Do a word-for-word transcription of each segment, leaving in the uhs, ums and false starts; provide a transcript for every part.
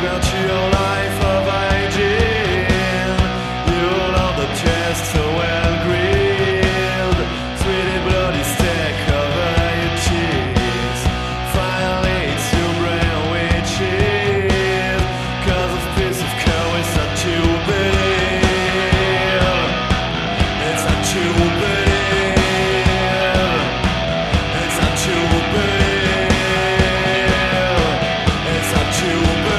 got your life of aging. You love the taste so well grilled. Sweetie bloody steak over your cheese. Finally it's your brain which is. Cause a piece of cow is not too believe. It's not too believe. It's not too believe. It's not too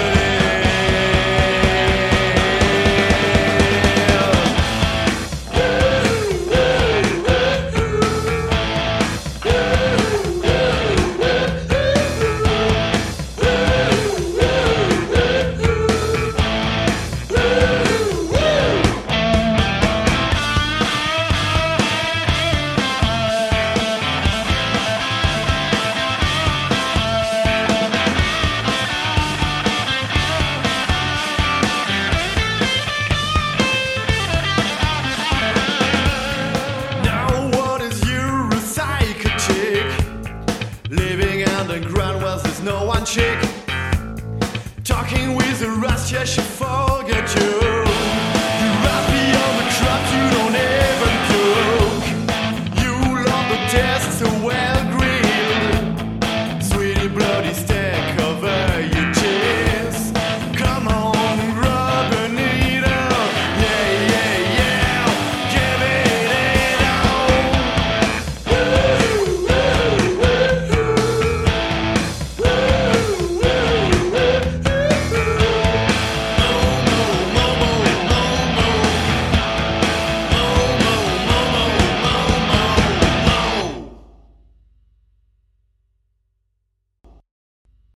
living underground where there's no one chick. Talking with the rust, yeah, she forget you.